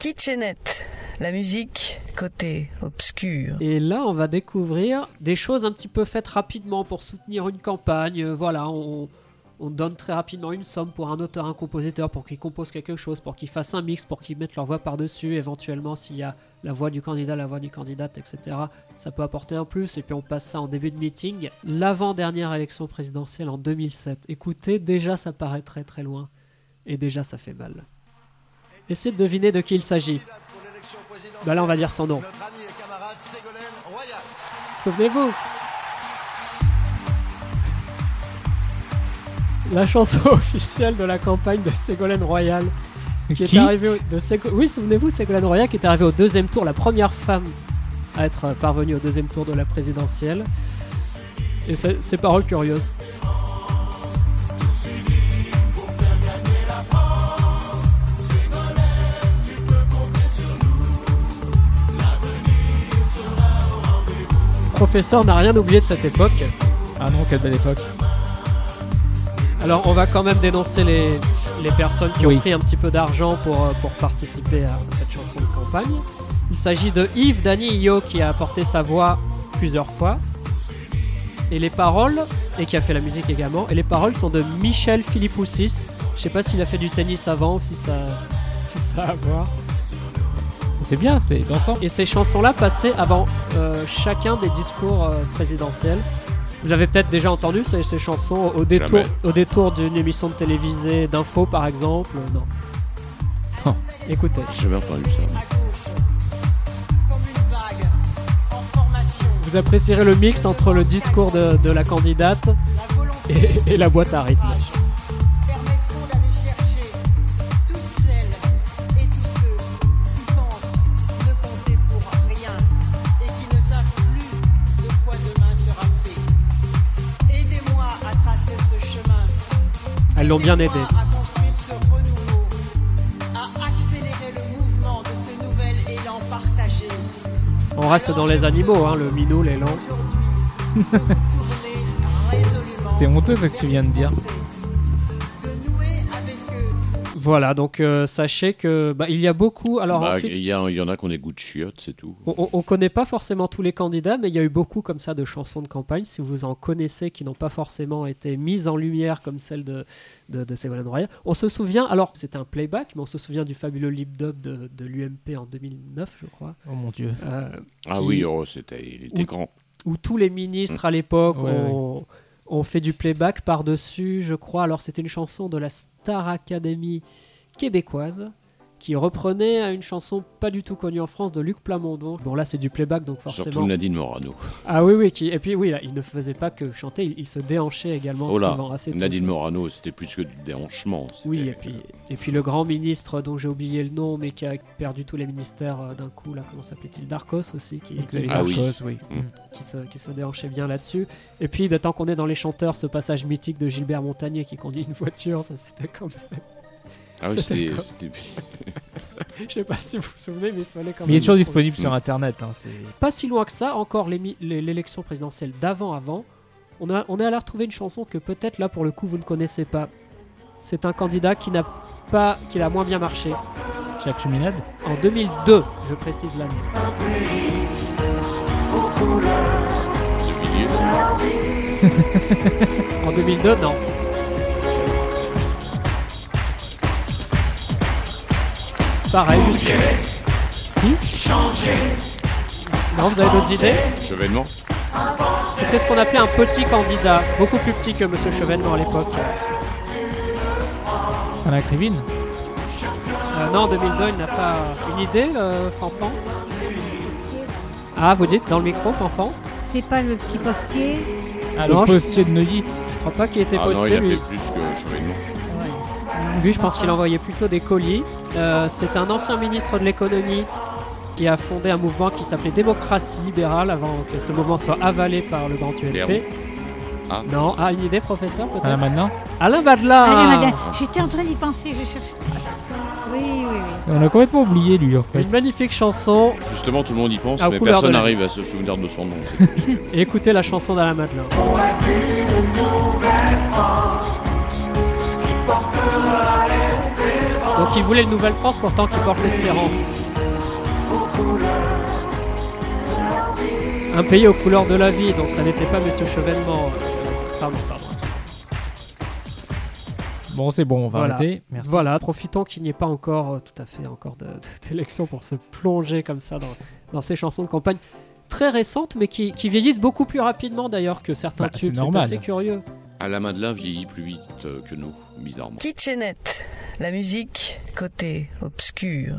Kitchenette, la musique côté obscur. Et là, on va découvrir des choses un petit peu faites rapidement pour soutenir une campagne. Voilà, on donne très rapidement une somme pour un auteur, un compositeur, pour qu'il compose quelque chose, pour qu'il fasse un mix, pour qu'ils mettent leur voix par-dessus. Éventuellement, s'il y a la voix du candidat, la voix du candidate, etc., ça peut apporter un plus. Et puis on passe ça en début de meeting. L'avant-dernière élection présidentielle en 2007. Écoutez, déjà, ça paraît très très loin. Et déjà, ça fait mal. Essayez de deviner de qui il s'agit. Bah là, on va dire son nom. Souvenez-vous. La chanson officielle de la campagne de Ségolène Royal. Qui est arrivée Oui, souvenez-vous, Ségolène Royal qui est arrivée au deuxième tour, la première femme à être parvenue au deuxième tour de la présidentielle. Et ces paroles curieuses. Le professeur n'a rien oublié de cette époque. Ah non, quelle belle époque. Alors on va quand même dénoncer les personnes qui ont pris un petit peu d'argent pour participer à cette chanson de campagne. Il s'agit de Yves Danny-Io qui a apporté sa voix plusieurs fois. Et les paroles, et qui a fait la musique également, et les paroles sont de Michel Philippoussis. Je sais pas s'il a fait du tennis avant ou si ça a à voir. C'est bien, c'est dansant. Et ces chansons-là passaient avant chacun des discours présidentiels. Vous avez peut-être déjà entendu ces chansons au détour d'une émission de télévisée d'info par exemple. Non. Écoutez. J'ai jamais entendu ça. Vous apprécierez le mix entre le discours de la candidate et la boîte à rythme. Elles l'ont bien aidé. On reste dans les animaux, hein, le minou, l'élan. C'est honteux ce que tu viens de dire. Voilà, donc sachez que il y a beaucoup. Alors ensuite, il y en a qui ont des goûts de chiottes, c'est tout. On connaît pas forcément tous les candidats, mais il y a eu beaucoup comme ça de chansons de campagne. Si vous en connaissez qui n'ont pas forcément été mises en lumière comme celle de Ségolène Royal. On se souvient, alors c'était un playback, mais on se souvient du fabuleux lip dub de l'UMP en 2009, je crois. Oh mon Dieu. Il était grand. Où tous les ministres à l'époque ont fait du playback par-dessus, je crois. Alors c'était une chanson de la Star Academy québécoise qui reprenait une chanson pas du tout connue en France de Luc Plamondon. Bon là c'est du playback donc forcément... Surtout Nadine Morano. Ah oui, et puis oui, là, il ne faisait pas que chanter, il se déhanchait également souvent. Nadine Morano c'était plus que du déhanchement. Oui, et puis le grand ministre dont j'ai oublié le nom mais qui a perdu tous les ministères d'un coup, là comment s'appelait-il, Darcos aussi qui se déhanchait bien là-dessus. Et puis tant qu'on est dans les chanteurs, ce passage mythique de Gilbert Montagnier qui conduit une voiture, ça c'était quand même... Ah oui, c'était... Je sais pas si vous vous souvenez, mais il fallait quand même... Mais il est toujours disponible sur Internet. Hein, c'est... Pas si loin que ça, encore l'élection présidentielle d'avant, on est allé retrouver une chanson que peut-être là, pour le coup, vous ne connaissez pas. C'est un candidat qui a moins bien marché. Jacques Cheminade. En 2002, je précise l'année. En 2002, non. Pareil, juste... Qui ? Non, vous avez d'autres idées ? Chevènement. C'était ce qu'on appelait un petit candidat, beaucoup plus petit que Monsieur Chevènement à l'époque. Alain Krivine ? Non, en 2002, il n'a pas une idée, Fanfan ? Ah, vous dites dans le micro, Fanfan ? C'est pas le petit postier ? Ah, le postier de Neuilly. Je crois pas qu'il était postier, non, il a lui. fait plus que Chevènement. Lui, je pense qu'il envoyait plutôt des colis. C'est un ancien ministre de l'économie qui a fondé un mouvement qui s'appelait Démocratie libérale avant que ce mouvement soit avalé par le grand UMP. Ah. Non, une idée, professeur, peut-être ? Alain Madelin ? Alain Madelin. J'étais en train d'y penser, je cherchais. Oui. On a complètement oublié lui en fait. Une magnifique chanson. Justement, tout le monde y pense, mais personne n'arrive à se souvenir de son nom. Et écoutez la chanson d'Alain Madelin. Donc il voulait le Nouvelle-France pourtant qu'il porte l'espérance. Un pays aux couleurs de la vie, donc ça n'était pas Monsieur Chevènement. Pardon. Bon, c'est bon, on va arrêter. Merci. Voilà, profitons qu'il n'y ait pas encore tout à fait d'élections pour se plonger comme ça dans ces chansons de campagne très récentes, mais qui vieillissent beaucoup plus rapidement d'ailleurs que certains tubes. C'est assez curieux. La Madeleine vieillit plus vite que nous, bizarrement. Kitchenette, la musique côté obscur.